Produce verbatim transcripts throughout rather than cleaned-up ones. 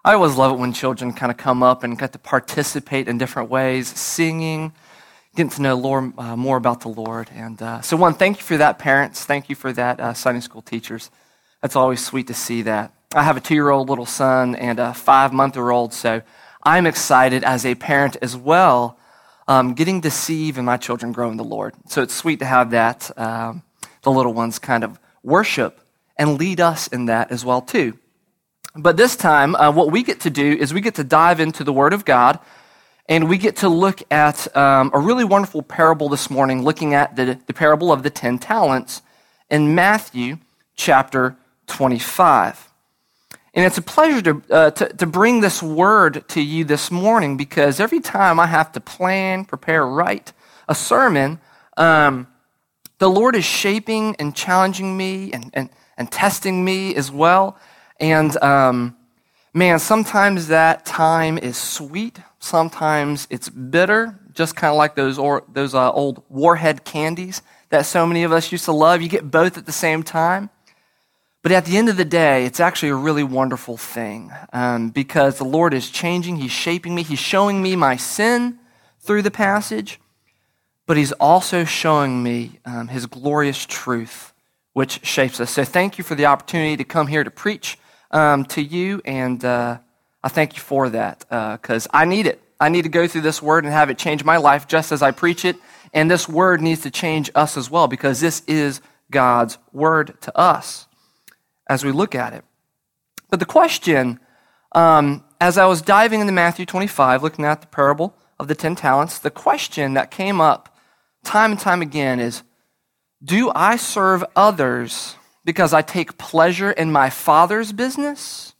I always love it when children kind of come up and get to participate in different ways, singing, getting to know Lord, uh, more about the Lord. And uh, so one, thank you for that, parents. Thank you for that, uh, Sunday school teachers. That's always sweet to see that. I have a two-year-old little son and a five-month-old, so I'm excited as a parent as well, um, getting to see even my children grow in the Lord. So it's sweet to have that, um, the little ones kind of worship and lead us in that as well too. But this time, uh, what we get to do is we get to dive into the Word of God, and we get to look at um, a really wonderful parable this morning, looking at the, the parable of the ten talents in Matthew chapter twenty-five. And it's a pleasure to, uh, to, to bring this word to you this morning, because every time I have to plan, prepare, write a sermon, um, the Lord is shaping and challenging me and, and, and testing me as well. And um, man, sometimes that time is sweet. Sometimes it's bitter, just kind of like those or, those uh, old Warhead candies that so many of us used to love. You get both at the same time. But at the end of the day, it's actually a really wonderful thing um, because the Lord is changing. He's shaping me. He's showing me my sin through the passage, but he's also showing me um, his glorious truth, which shapes us. So thank you for the opportunity to come here to preach Um, to you, and uh, I thank you for that, because uh, I need it. I need to go through this word and have it change my life just as I preach it, and this word needs to change us as well, because this is God's word to us as we look at it. But the question, um, as I was diving into Matthew twenty-five, looking at the parable of the ten talents, the question that came up time and time again is, do I serve others because I take pleasure in my Father's business?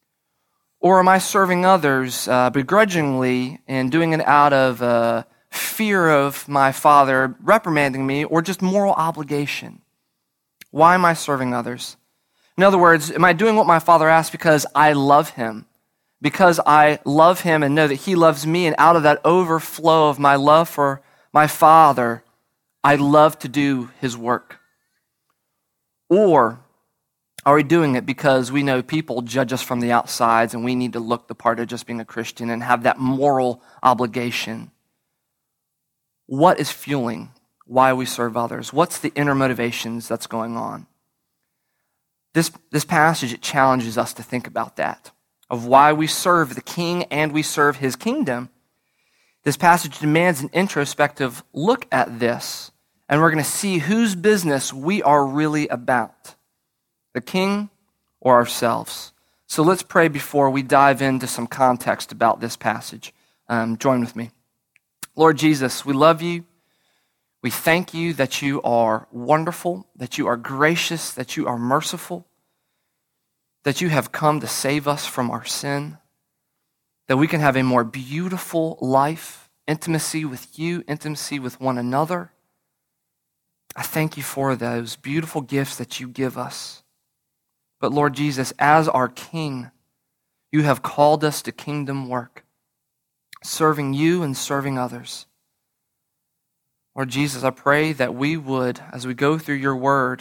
Or am I serving others uh, begrudgingly and doing it out of uh, fear of my Father reprimanding me, or just moral obligation? Why am I serving others? In other words, am I doing what my Father asks because I love him? Because I love him and know that he loves me, and out of that overflow of my love for my Father, I love to do his work? Or are we doing it because we know people judge us from the outsides and we need to look the part of just being a Christian and have that moral obligation? What is fueling why we serve others? What's the inner motivations that's going on? This, this passage, it challenges us to think about that, of why we serve the King and we serve his kingdom. This passage demands an introspective look at this, and we're going to see whose business we are really about, the King or ourselves. So let's pray before we dive into some context about this passage. Um, join with me. Lord Jesus, we love you. We thank you that you are wonderful, that you are gracious, that you are merciful, that you have come to save us from our sin, that we can have a more beautiful life, intimacy with you, intimacy with one another. I thank you for those beautiful gifts that you give us. But Lord Jesus, as our King, you have called us to kingdom work, serving you and serving others. Lord Jesus, I pray that we would, as we go through your word,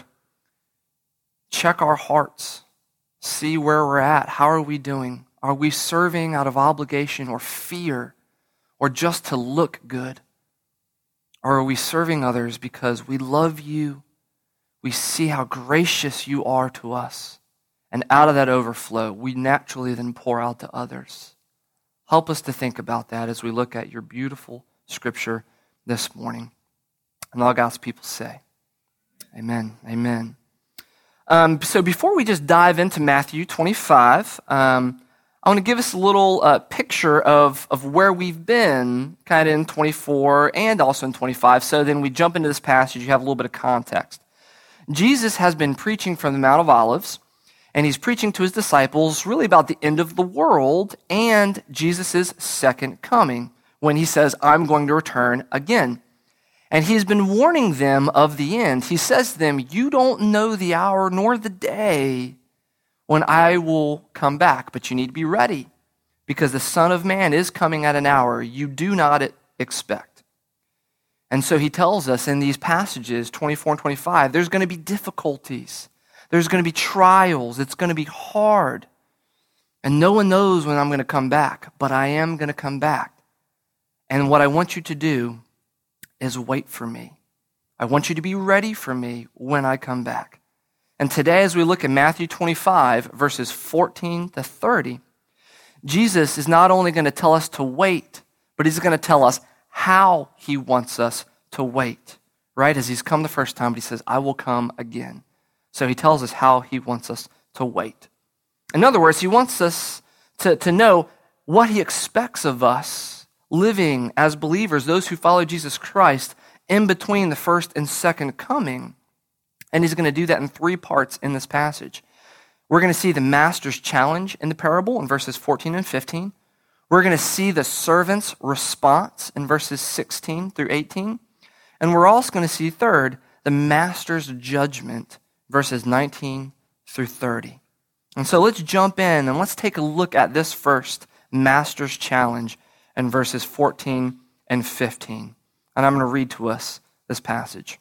check our hearts, see where we're at. How are we doing? Are we serving out of obligation or fear, or just to look good? Or are we serving others because we love you, we see how gracious you are to us, and out of that overflow, we naturally then pour out to others? Help us to think about that as we look at your beautiful scripture this morning. And all God's people say, amen, amen. Um, so before we just dive into Matthew twenty-five, um, I want to give us a little uh, picture of, of where we've been kind of in twenty-four and also in twenty-five. So then we jump into this passage, you have a little bit of context. Jesus has been preaching from the Mount of Olives, and he's preaching to his disciples really about the end of the world and Jesus' second coming, when he says, I'm going to return again. And he's been warning them of the end. He says to them, you don't know the hour nor the day when I will come back, but you need to be ready, because the Son of Man is coming at an hour you do not expect. And so he tells us in these passages, twenty-four and twenty-five, there's going to be difficulties. There's going to be trials. It's going to be hard. And no one knows when I'm going to come back, but I am going to come back. And what I want you to do is wait for me. I want you to be ready for me when I come back. And today, as we look at Matthew twenty-five, verses fourteen to thirty, Jesus is not only going to tell us to wait, but he's going to tell us how he wants us to wait, right? As he's come the first time, but he says, I will come again. So he tells us how he wants us to wait. In other words, he wants us to, to know what he expects of us living as believers, those who follow Jesus Christ, in between the first and second coming. And he's going to do that in three parts in this passage. We're going to see the master's challenge in the parable in verses fourteen and fifteen. We're going to see the servant's response in verses sixteen through eighteen. And we're also going to see, third, the master's judgment, verses nineteen through thirty. And so let's jump in and let's take a look at this first master's challenge in verses fourteen and fifteen. And I'm going to read to us this passage.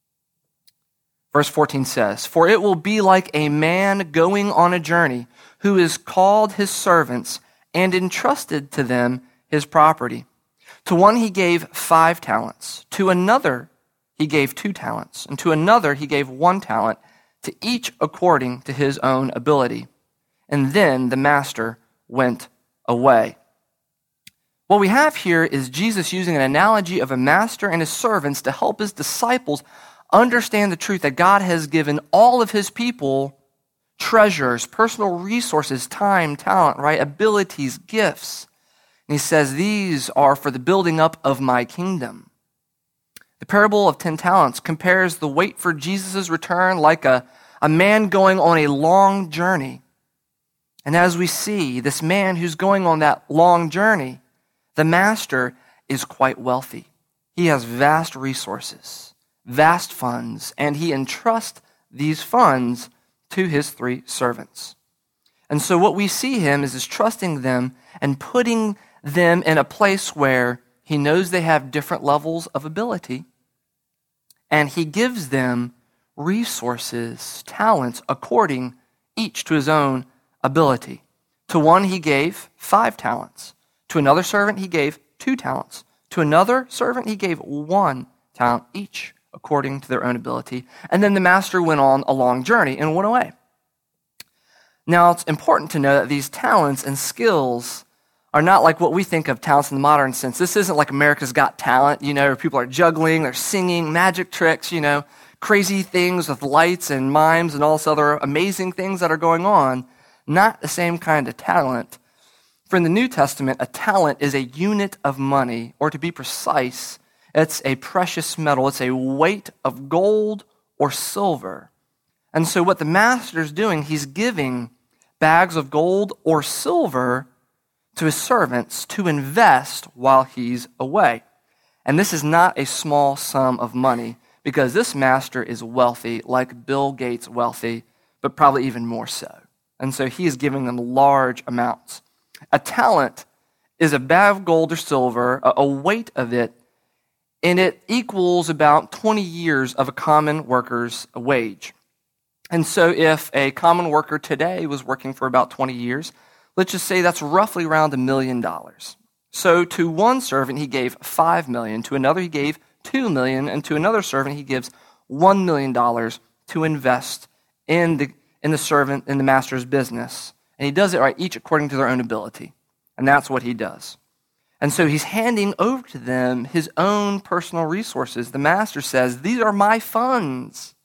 Verse fourteen says, For it will be like a man going on a journey who has called his servants and entrusted to them his property. To one he gave five talents, to another he gave two talents, and to another he gave one talent, to each according to his own ability. And then the master went away. What we have here is Jesus using an analogy of a master and his servants to help his disciples understand the truth that God has given all of his people treasures, personal resources, time, talent, right, abilities, gifts. And he says these are for the building up of my kingdom. The parable of ten talents compares the wait for Jesus' return like a, a man going on a long journey. And as we see, this man who's going on that long journey, the master is quite wealthy. He has vast resources, vast funds, and he entrusts these funds to his three servants. And so what we see him is, is trusting them and putting them in a place where he knows they have different levels of ability, and he gives them resources, talents, according each to his own ability. To one he gave five talents. To another servant he gave two talents. To another servant he gave one talent each, according to their own ability. And then the master went on a long journey and went away. Now, it's important to know that these talents and skills are not like what we think of talents in the modern sense. This isn't like America's Got Talent, you know, where people are juggling, they're singing, magic tricks, you know, crazy things with lights and mimes and all this other amazing things that are going on. Not the same kind of talent. For in the New Testament, a talent is a unit of money, or to be precise, it's a precious metal. It's a weight of gold or silver. And so what the master is doing, he's giving bags of gold or silver to his servants to invest while he's away. And this is not a small sum of money, because this master is wealthy, like Bill Gates wealthy, but probably even more so. And so he is giving them large amounts. A talent is a bag of gold or silver, a weight of it, and it equals about twenty years of a common worker's wage. And so if a common worker today was working for about twenty years, let's just say that's roughly around a million dollars. So to one servant he gave five million dollars, to another he gave two million dollars, and to another servant he gives one million dollars to invest in the in the servant, in the master's business. And he does it right, each according to their own ability. And that's what he does. And so he's handing over to them his own personal resources. The master says, these are my funds.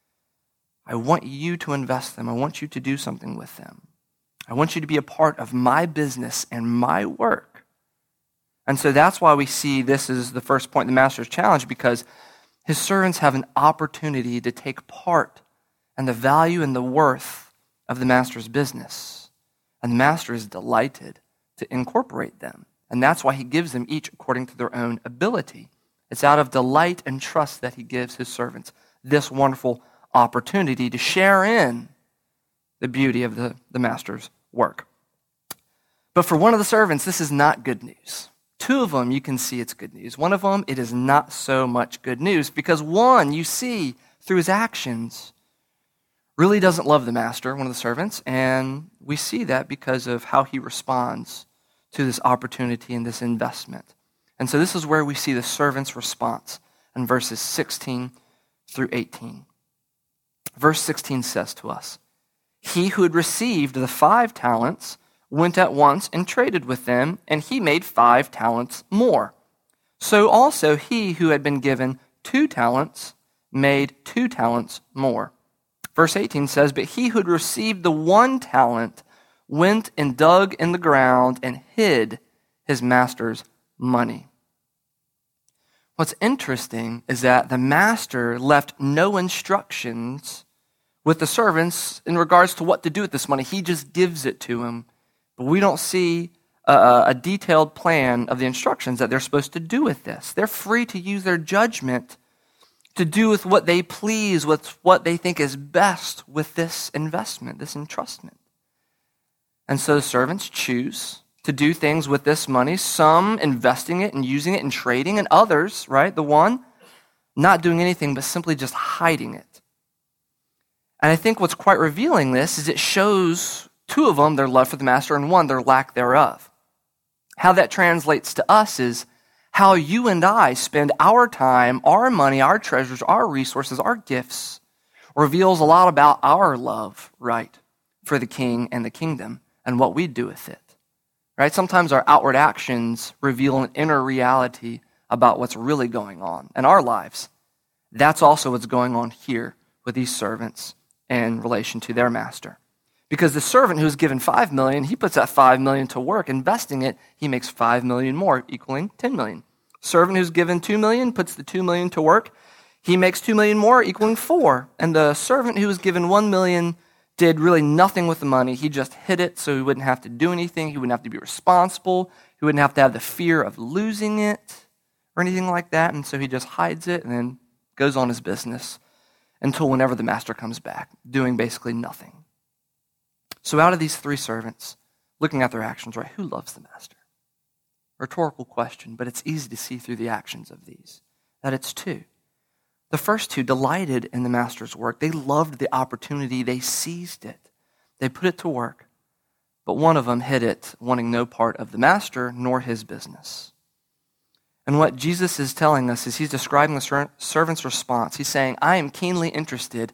I want you to invest them. I want you to do something with them. I want you to be a part of my business and my work. And so that's why we see this is the first point in the master's challenge, because his servants have an opportunity to take part in the value and the worth of the master's business. And the master is delighted to incorporate them. And that's why he gives them each according to their own ability. It's out of delight and trust that he gives his servants this wonderful opportunity to share in the beauty of the, the master's work. But for one of the servants, this is not good news. Two of them, you can see it's good news. One of them, it is not so much good news, because one, you see through his actions, really doesn't love the master, one of the servants, and we see that because of how he responds to this opportunity and this investment. And so this is where we see the servant's response in verses sixteen through eighteen. Verse sixteen says to us, "He who had received the five talents went at once and traded with them, and he made five talents more. So also he who had been given two talents made two talents more." Verse eighteen says, "But he who had received the one talent went and dug in the ground and hid his master's money." What's interesting is that the master left no instructions with the servants in regards to what to do with this money. He just gives it to him. But we don't see a, a detailed plan of the instructions that they're supposed to do with this. They're free to use their judgment to do with what they please, with what they think is best with this investment, this entrustment. And so the servants choose to do things with this money, some investing it and using it and trading, and others, right, the one, not doing anything but simply just hiding it. And I think what's quite revealing this is it shows two of them their love for the master and one their lack thereof. How that translates to us is how you and I spend our time, our money, our treasures, our resources, our gifts reveals a lot about our love, right, for the king and the kingdom and what we do with it. Right? Sometimes our outward actions reveal an inner reality about what's really going on in our lives. That's also what's going on here with these servants in relation to their master. Because the servant who's given five million dollars, he puts that five million dollars to work. Investing it, he makes five million dollars more, equaling ten million dollars. Servant who's given two million dollars puts the two million dollars to work. He makes two million dollars more, equaling four. And the servant who was given one million dollars did really nothing with the money. He just hid it so he wouldn't have to do anything. He wouldn't have to be responsible. He wouldn't have to have the fear of losing it or anything like that. And so he just hides it and then goes on his business until whenever the master comes back, doing basically nothing. So out of these three servants, looking at their actions, right, who loves the master? Rhetorical question, but it's easy to see through the actions of these that it's two. The first two delighted in the master's work. They loved the opportunity. They seized it. They put it to work. But one of them hid it, wanting no part of the master nor his business. And what Jesus is telling us is he's describing the servant's response. He's saying, I am keenly interested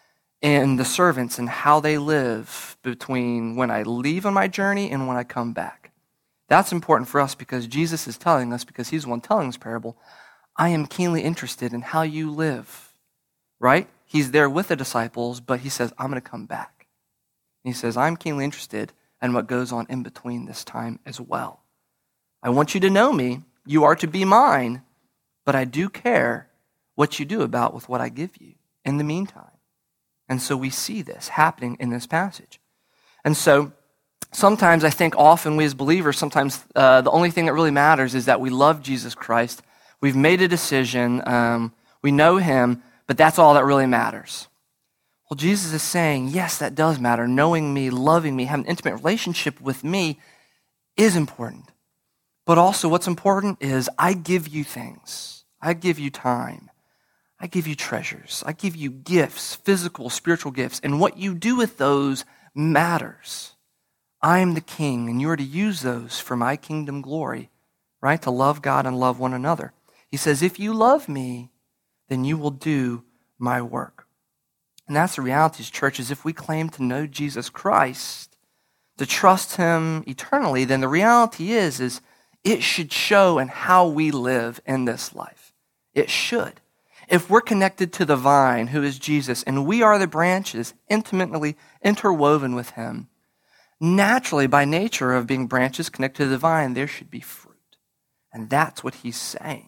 in the servants and how they live between when I leave on my journey and when I come back. That's important for us because Jesus is telling us, because he's the one telling this parable, I am keenly interested in how you live, right? He's there with the disciples, but he says, I'm going to come back. And he says, I'm keenly interested in what goes on in between this time as well. I want you to know me. You are to be mine, but I do care what you do about with what I give you in the meantime. And so we see this happening in this passage. And so sometimes I think often we as believers, sometimes uh, the only thing that really matters is that we love Jesus Christ. We've made a decision. Um, we know him, but that's all that really matters. Well, Jesus is saying, yes, that does matter. Knowing me, loving me, having an intimate relationship with me is important. But also what's important is I give you things. I give you time. I give you treasures. I give you gifts, physical, spiritual gifts. And what you do with those matters. I am the king, and you are to use those for my kingdom glory, right? To love God and love one another. He says, if you love me, then you will do my work. And that's the reality, church, is if we claim to know Jesus Christ, to trust him eternally, then the reality is, is it should show in how we live in this life. It should. If we're connected to the vine, who is Jesus, and we are the branches intimately interwoven with him, naturally, by nature of being branches connected to the vine, there should be fruit. And that's what he's saying.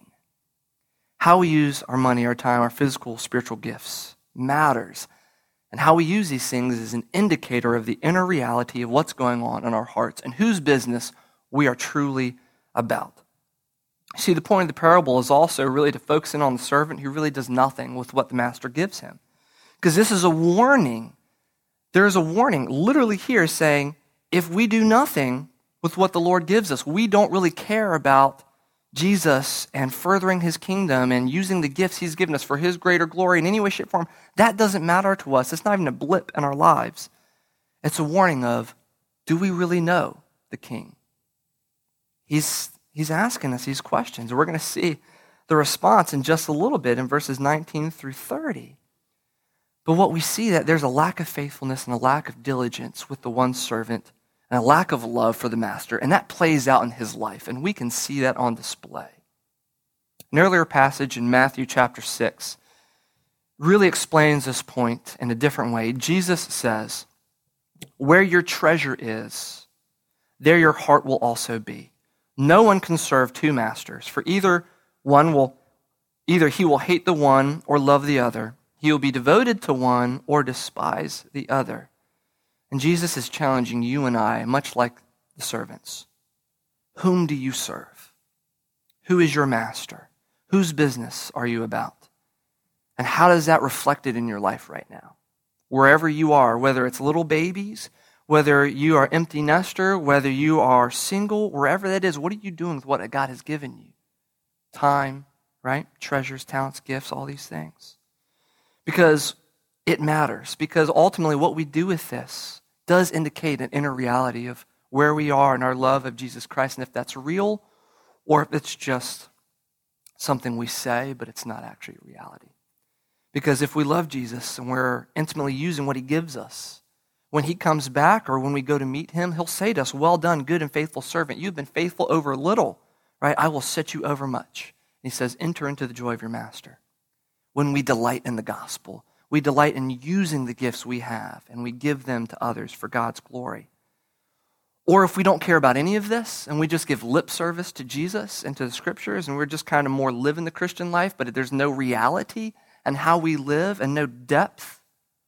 How we use our money, our time, our physical, spiritual gifts matters. And how we use these things is an indicator of the inner reality of what's going on in our hearts and whose business we are truly about. See, the point of the parable is also really to focus in on the servant who really does nothing with what the master gives him. Because this is a warning. There is a warning literally here saying, if we do nothing with what the Lord gives us, we don't really care about Jesus and furthering his kingdom and using the gifts he's given us for his greater glory in any way, shape, form, that doesn't matter to us. It's not even a blip in our lives. It's a warning of, do we really know the King? He's, he's asking us these questions, and we're going to see the response in just a little bit in verses nineteen through thirty. But what we see that there's a lack of faithfulness and a lack of diligence with the one servant and a lack of love for the master, and that plays out in his life, and we can see that on display. An earlier passage in Matthew chapter six really explains this point in a different way. Jesus says, "Where your treasure is, there your heart will also be. No one can serve two masters, for either one will, either he will hate the one or love the other. He will be devoted to one or despise the other." And Jesus is challenging you and I, much like the servants. Whom do you serve? Who is your master? Whose business are you about? And how does that reflect it in your life right now? Wherever you are, whether it's little babies, whether you are empty nester, whether you are single, wherever that is, what are you doing with what God has given you? Time, right? Treasures, talents, gifts, all these things. Because it matters. Because ultimately what we do with this does indicate an inner reality of where we are in our love of Jesus Christ, and if that's real or if it's just something we say, but it's not actually reality. Because if we love Jesus and we're intimately using what he gives us, when he comes back or when we go to meet him, he'll say to us, "Well done, good and faithful servant. You've been faithful over little, right? I will set you over much." And he says, enter into the joy of your master. When we delight in the gospel, we delight in using the gifts we have and we give them to others for God's glory. Or if we don't care about any of this and we just give lip service to Jesus and to the scriptures and we're just kind of more living the Christian life, but there's no reality and how we live and no depth,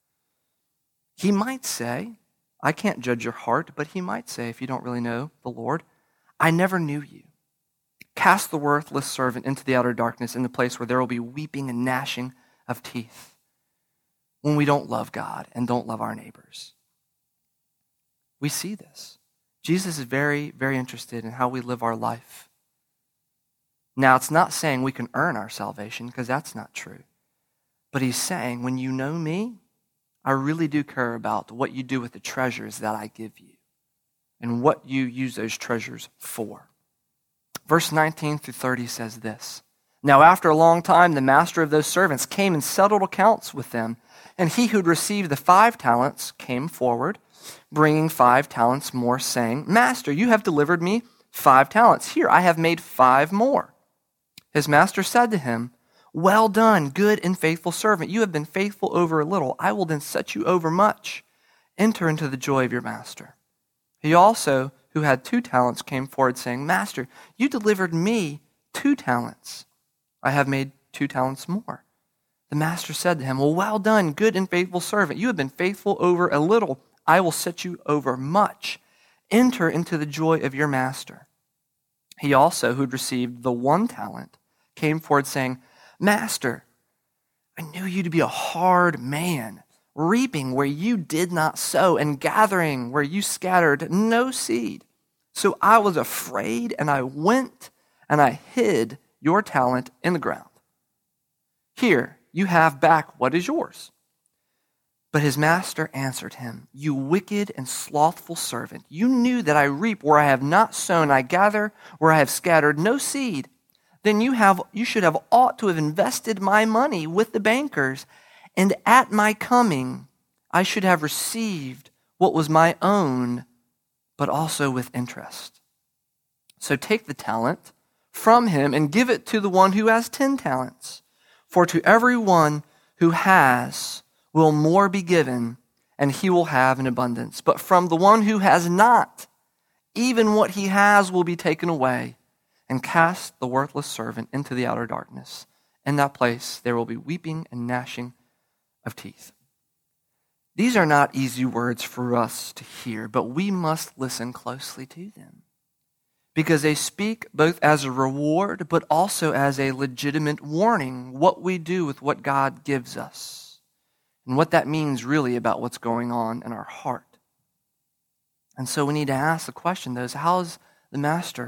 he might say, I can't judge your heart, but he might say, if you don't really know the Lord, I never knew you. Cast the worthless servant into the outer darkness in the place where there will be weeping and gnashing of teeth when we don't love God and don't love our neighbors. We see this. Jesus is very, very interested in how we live our life. Now, it's not saying we can earn our salvation, because that's not true. But he's saying, when you know me, I really do care about what you do with the treasures that I give you and what you use those treasures for. Verse nineteen through thirty says this, "Now after a long time, the master of those servants came and settled accounts with them. And he who'd received the five talents came forward, bringing five talents more, saying, 'Master, you have delivered me five talents. Here, I have made five more.' His master said to him, 'Well done, good and faithful servant. You have been faithful over a little. I will then set you over much. Enter into the joy of your master.' He also, who had two talents, came forward, saying, 'Master, you delivered me two talents. I have made two talents more.' The master said to him, 'Well, well done, good and faithful servant. You have been faithful over a little. I will set you over much. Enter into the joy of your master.' He also, who had received the one talent, came forward, saying, 'Master, I knew you to be a hard man, reaping where you did not sow and gathering where you scattered no seed. So I was afraid, and I went and I hid your talent in the ground. Here, you have back what is yours.' But his master answered him, 'You wicked and slothful servant, you knew that I reap where I have not sown, I gather where I have scattered no seed. Then you have you should have ought to have invested my money with the bankers, and at my coming I should have received what was my own, but also with interest. So take the talent from him and give it to the one who has ten talents. For to every one who has will more be given, and he will have an abundance. But from the one who has not, even what he has will be taken away. And cast the worthless servant into the outer darkness. In that place there will be weeping and gnashing of teeth." These are not easy words for us to hear, but we must listen closely to them, because they speak both as a reward, but also as a legitimate warning, what we do with what God gives us, and what that means really about what's going on in our heart. And so we need to ask the question, though, is how is the master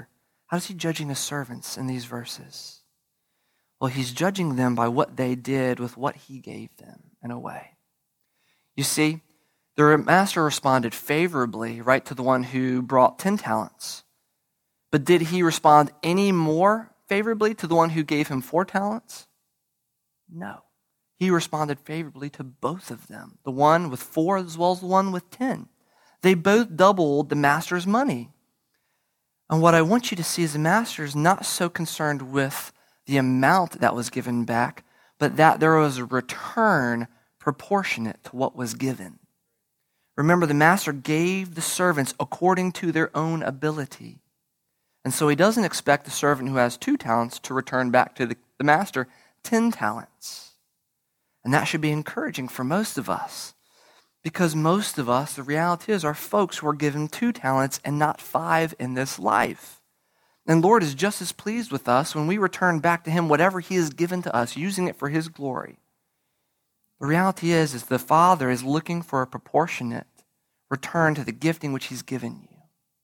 How is he judging his servants in these verses? Well, he's judging them by what they did with what he gave them in a way. You see, the master responded favorably, right, to the one who brought ten talents. But did he respond any more favorably to the one who gave him four talents? No. He responded favorably to both of them, the one with four as well as the one with ten. They both doubled the master's money. And what I want you to see is the master is not so concerned with the amount that was given back, but that there was a return proportionate to what was given. Remember, the master gave the servants according to their own ability. And so he doesn't expect the servant who has two talents to return back to the, the master ten talents. And that should be encouraging for most of us. Because most of us, the reality is, are folks who are given two talents and not five in this life. And Lord is just as pleased with us when we return back to him whatever he has given to us, using it for his glory. The reality is, is the Father is looking for a proportionate return to the gifting which he's given you.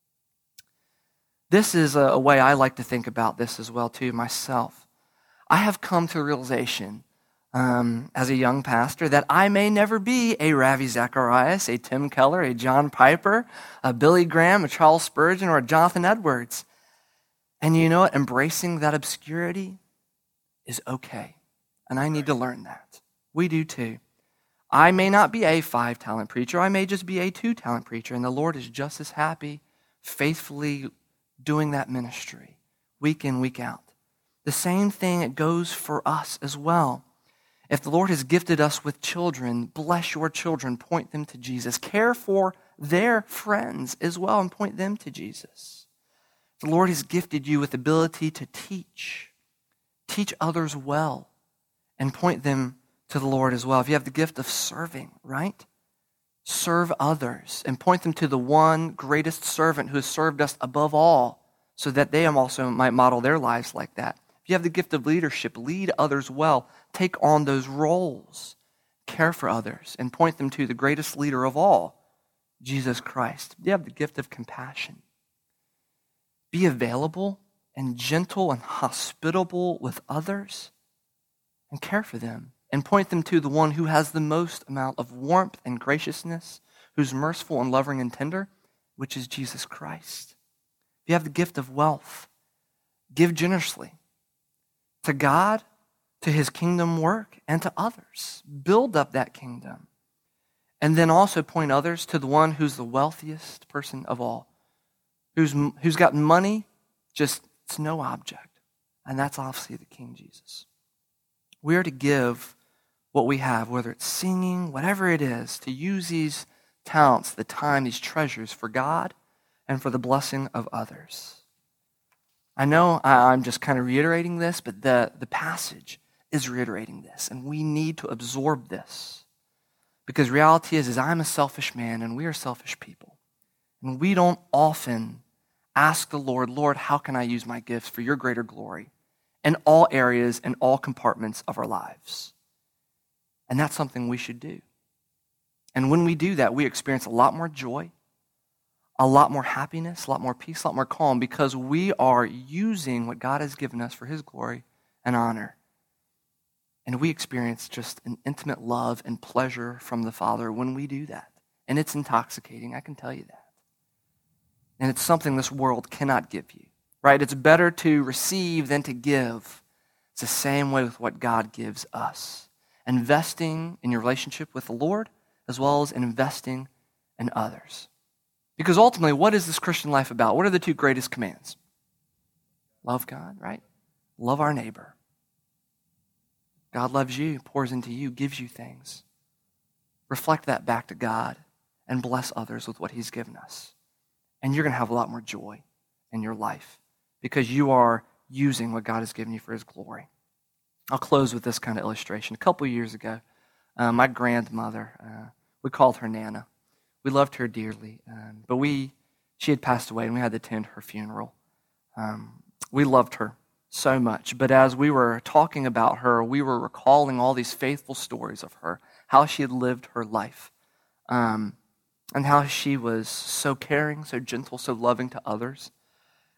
This is a, a way I like to think about this as well too, myself. I have come to the realization um, as a young pastor that I may never be a Ravi Zacharias, a Tim Keller, a John Piper, a Billy Graham, a Charles Spurgeon, or a Jonathan Edwards. And you know what? Embracing that obscurity is okay. And I need to learn that. We do too. I may not be a five-talent preacher. I may just be a two-talent preacher. And the Lord is just as happy, faithfully doing that ministry, week in, week out. The same thing it goes for us as well. If the Lord has gifted us with children, bless your children, point them to Jesus. Care for their friends as well and point them to Jesus. The Lord has gifted you with ability to teach. Teach others well and point them to the Lord as well. If you have the gift of serving, right? Serve others and point them to the one greatest servant who has served us above all so that they also might model their lives like that. If you have the gift of leadership, lead others well. Take on those roles. Care for others and point them to the greatest leader of all, Jesus Christ. If you have the gift of compassion, be available and gentle and hospitable with others and care for them and point them to the one who has the most amount of warmth and graciousness, who's merciful and loving and tender, which is Jesus Christ. If you have the gift of wealth, give generously to God, to his kingdom work, and to others. Build up that kingdom. And then also point others to the one who's the wealthiest person of all, who's, who's got money, just it's no object. And that's obviously the King Jesus. We are to give what we have, whether it's singing, whatever it is, to use these talents, the time, these treasures for God and for the blessing of others. I know I'm just kind of reiterating this, but the, the passage is reiterating this, and we need to absorb this. Because reality is, is I'm a selfish man, and we are selfish people. And we don't often ask the Lord, Lord, how can I use my gifts for your greater glory in all areas and all compartments of our lives? And that's something we should do. And when we do that, we experience a lot more joy, a lot more happiness, a lot more peace, a lot more calm, because we are using what God has given us for his glory and honor. And we experience just an intimate love and pleasure from the Father when we do that. And it's intoxicating, I can tell you that. And it's something this world cannot give you, right? It's better to receive than to give. It's the same way with what God gives us. Investing in your relationship with the Lord, as well as investing in others. Because ultimately, what is this Christian life about? What are the two greatest commands? Love God, right? Love our neighbor. God loves you, pours into you, gives you things. Reflect that back to God and bless others with what he's given us. And you're going to have a lot more joy in your life because you are using what God has given you for his glory. I'll close with this kind of illustration. A couple of years ago, uh, my grandmother, uh, we called her Nana. We loved her dearly, um, but we she had passed away and we had to attend her funeral. Um, we loved her so much, but as we were talking about her, we were recalling all these faithful stories of her, how she had lived her life, um, and how she was so caring, so gentle, so loving to others.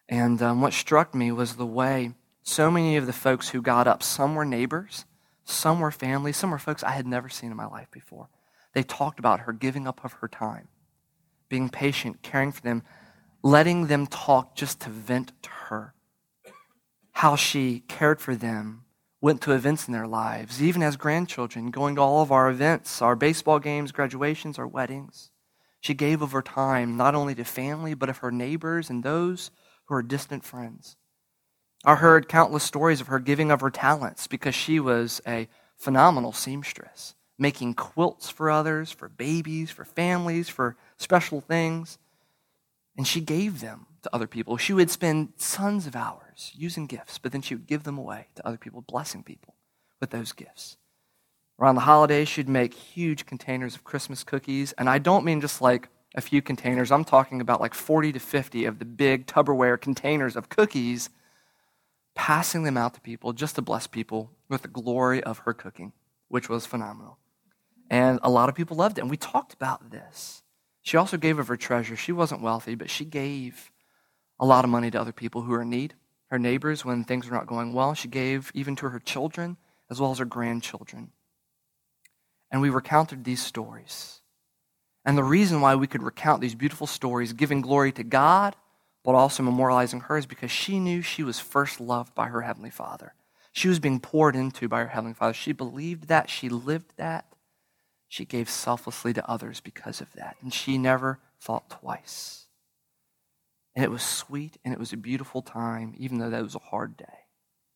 And um, what struck me was the way so many of the folks who got up, some were neighbors, some were family, some were folks I had never seen in my life before. They talked about her giving up of her time, being patient, caring for them, letting them talk just to vent to her. How she cared for them, went to events in their lives, even as grandchildren, going to all of our events, our baseball games, graduations, our weddings. She gave of her time not only to family, but of her neighbors and those who are distant friends. I heard countless stories of her giving of her talents because she was a phenomenal seamstress, making quilts for others, for babies, for families, for special things. And she gave them to other people. She would spend tons of hours using gifts, but then she would give them away to other people, blessing people with those gifts. Around the holidays, she'd make huge containers of Christmas cookies. And I don't mean just like a few containers. I'm talking about like forty to fifty of the big Tupperware containers of cookies, passing them out to people just to bless people with the glory of her cooking, which was phenomenal. And a lot of people loved it. And we talked about this. She also gave of her treasure. She wasn't wealthy, but she gave a lot of money to other people who were in need. Her neighbors, when things were not going well, she gave even to her children as well as her grandchildren. And we recounted these stories. And the reason why we could recount these beautiful stories, giving glory to God, but also memorializing her, is because she knew she was first loved by her Heavenly Father. She was being poured into by her Heavenly Father. She believed that. She lived that. She gave selflessly to others because of that. And she never thought twice. And it was sweet and it was a beautiful time, even though that was a hard day.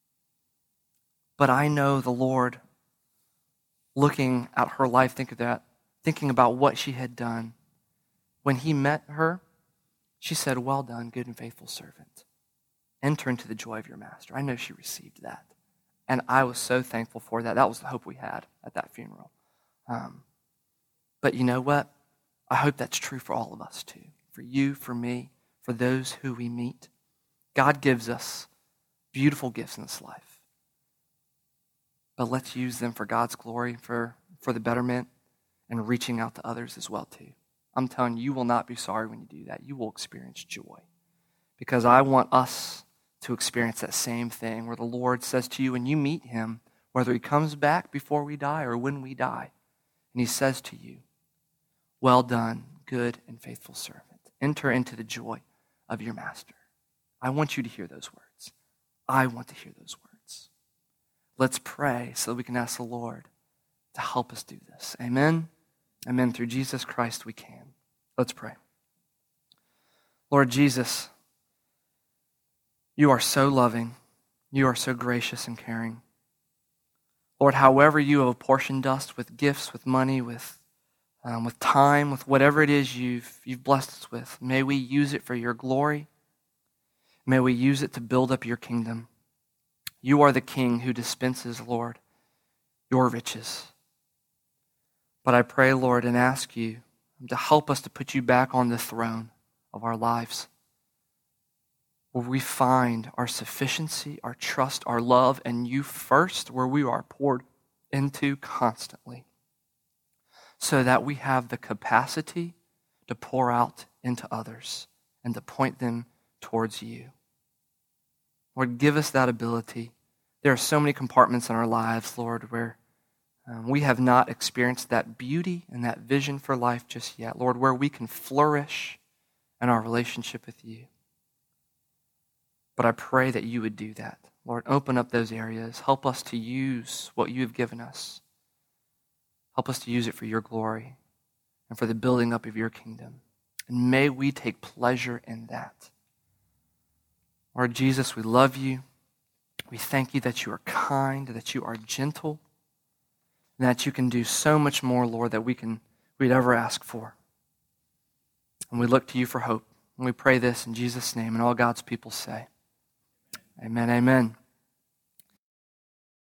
But I know the Lord, looking at her life, think of that, thinking about what she had done. When he met her, she said, "Well done, good and faithful servant. Enter into the joy of your master." I know she received that. And I was so thankful for that. That was the hope we had at that funeral. Um, but you know what? I hope that's true for all of us too. For you, for me, for those who we meet. God gives us beautiful gifts in this life. But let's use them for God's glory, for, for the betterment, and reaching out to others as well too. I'm telling you, you will not be sorry when you do that. You will experience joy. Because I want us to experience that same thing where the Lord says to you when you meet him, whether he comes back before we die or when we die, and he says to you, "Well done, good and faithful servant. Enter into the joy of your master." I want you to hear those words. I want to hear those words. Let's pray so that we can ask the Lord to help us do this. Amen? Amen. Through Jesus Christ we can. Let's pray. Lord Jesus, you are so loving. You are so gracious and caring. Lord, however you have apportioned us with gifts, with money, with um, with time, with whatever it is you've, you've blessed us with, may we use it for your glory. May we use it to build up your kingdom. You are the King who dispenses, Lord, your riches. But I pray, Lord, and ask you to help us to put you back on the throne of our lives, where we find our sufficiency, our trust, our love, and you first, where we are poured into constantly, so that we have the capacity to pour out into others and to point them towards you. Lord, give us that ability. There are so many compartments in our lives, Lord, where um, we have not experienced that beauty and that vision for life just yet. Lord, where we can flourish in our relationship with you. But I pray that you would do that. Lord, open up those areas. Help us to use what you have given us. Help us to use it for your glory and for the building up of your kingdom. And may we take pleasure in that. Lord Jesus, we love you. We thank you that you are kind, that you are gentle, and that you can do so much more, Lord, that we can we'd ever ask for. And we look to you for hope. And we pray this in Jesus' name, and all God's people say, amen, amen.